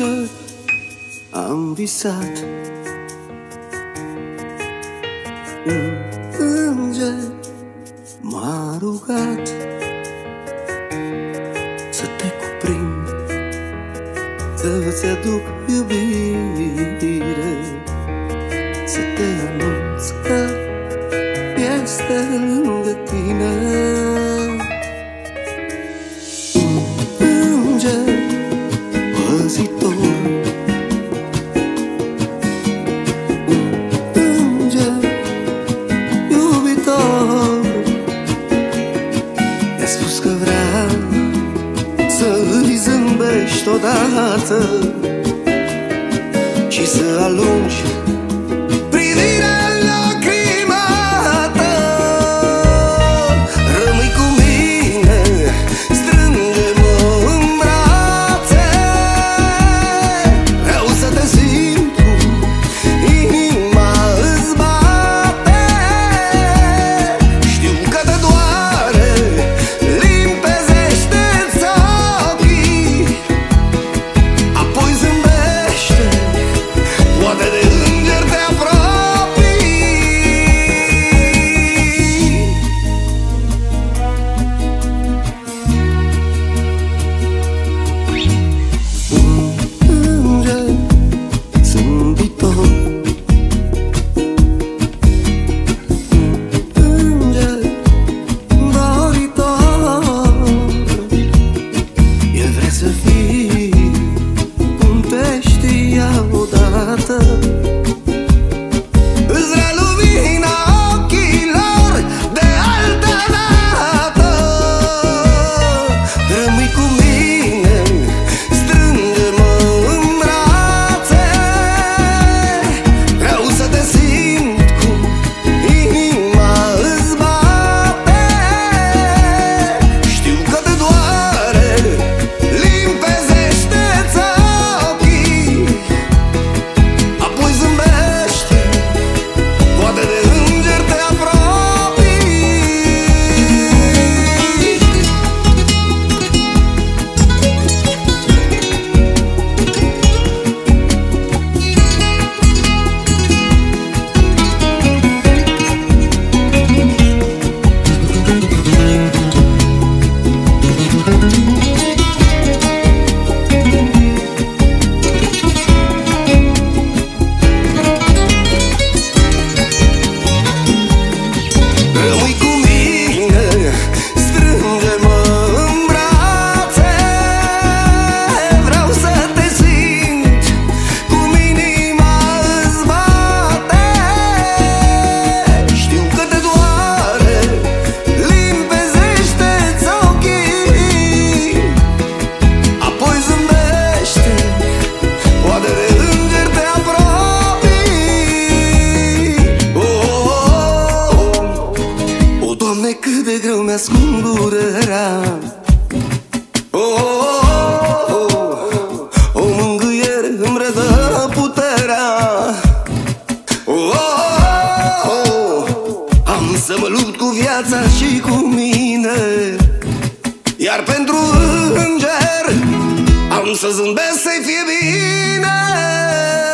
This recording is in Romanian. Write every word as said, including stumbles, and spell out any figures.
înger am visat, un înger m-a rugat să te cuprind, să-ți aduc iubire, să te anunț că este lângă tine. Un înger păzitor, un înger iubitor, mi-a spus că vrea să-i zâmbești odată și să alungi privirea lacrimată. Rămâi cu mine, strânge-mă în brațe, vreau să te simt cum inima îți bate. Știu că te doare, limpezește-ți ochii, apoi zâmbește, poate de înger te apropii. Un înger zâmbitor, un înger doritor, el vrea să fii cum te știa odată. Îți vrea lumina ochilor de altă dată. Rămâi cu mine, strânge-mă în brațe, vreau să te simt cum inima îți bate. Știu că te doare, limpezește-ți ochii, apoi zâmbește, poate de înger te apropii. Rămâi cu mine, strânge-mă în brațe, vreau să te simt cum inima îți bate. Știu că te doare, limpezește-ți ochii, apoi zâmbește, poate de înger te apropii. Oh, oh, oh. O, Doamne, cât de greu mi-ascund durerea. Oh, oh, oh. O mângâiere îmi redă puterea. Oh, oh, oh. Am să mă lupt cu viața și cu mine, iar pentru înger am să zâmbesc să-i fie bine.